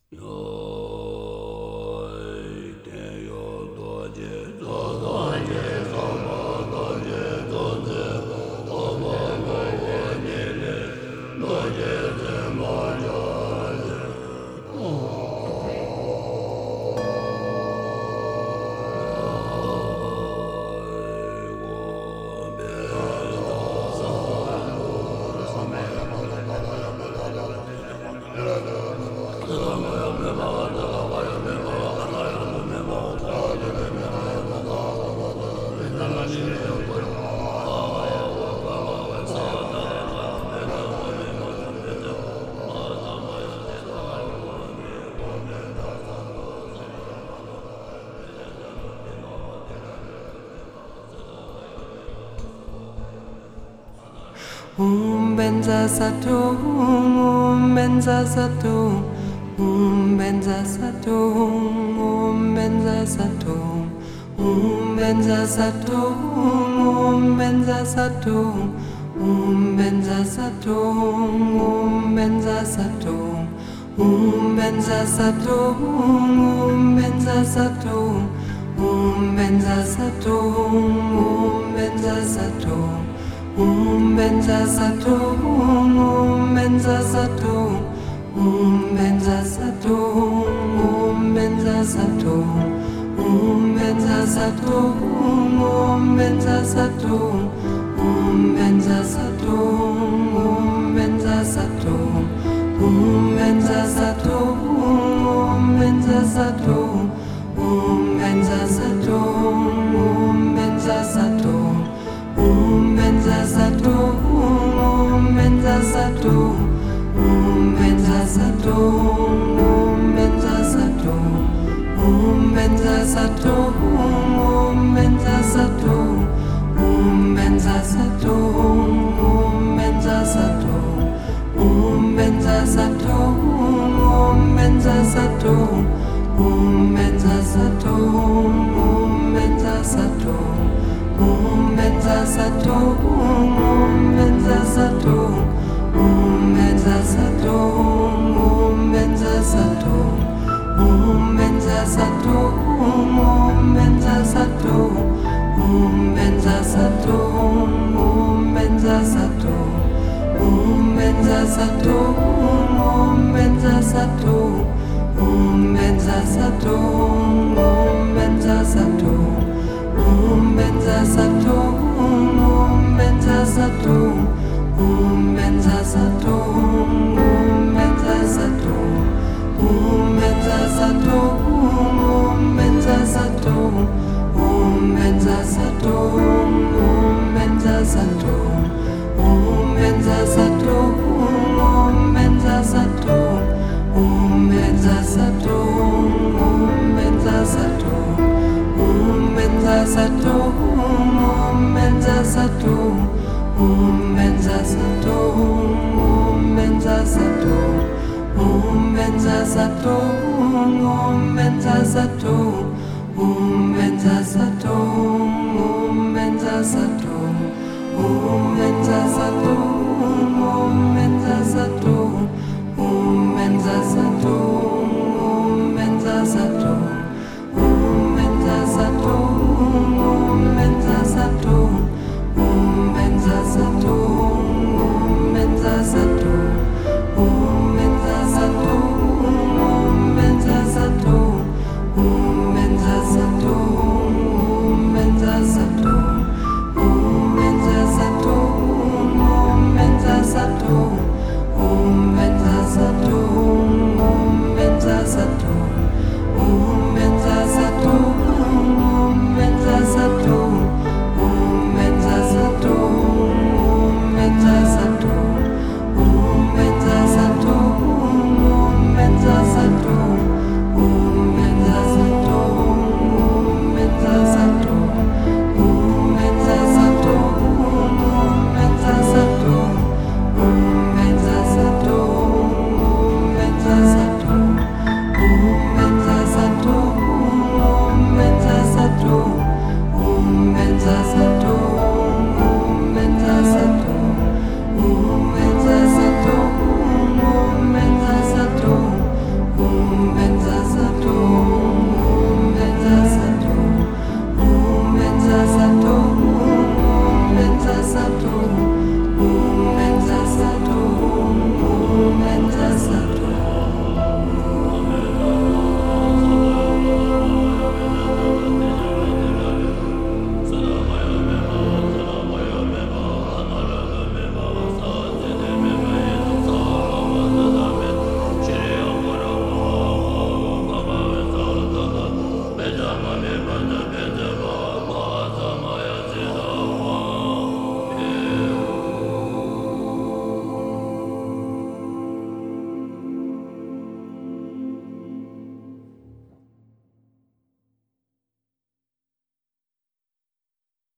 Benza Sato, Benza Sato, Benza Sato, Benza Sato, Benza Sato, Benza Sato, Benza Sato, Benza Sato, Benza Sato, Benza Sato, Benza Sato, Benza Sato. Benza Sato, Benza Sato, Benza Sato, Benza Sato, Benza Sato, Benza Sato, Benza Sato, Benza Sato, Benza Sato, Benza Sato, Benza Sato, Benza Sato. Benza Sato, Benza Sato, Benza Sato, Benza Sato, Benza Sato, Benza Sato, Benza Sato, Benza Sato, Benza Sato, Benza Sato, Benza Sato, Benza Sato. Benza Sato, Benza Sato, Benza Sato, Benza Sato, Benza Sato, Benza Sato, Benza Sato, Benza Sato, Benza Sato, Benza Sato, Benza Sato, Benza Sato. Benza Sato, Benza Sato, Benza Sato, Benza Sato, Benza Sato, Benza Sato, Benza Sato, Benza Sato, Benza Sato, Benza Sato, Benza Sato, Benza Sato. Benza Sato, Benza Sato, Benza Sato, Benza Sato, Benza Sato, Benza Sato, Benza Sato, Benza Sato, Benza Sato, Benza Sato, Benza Sato,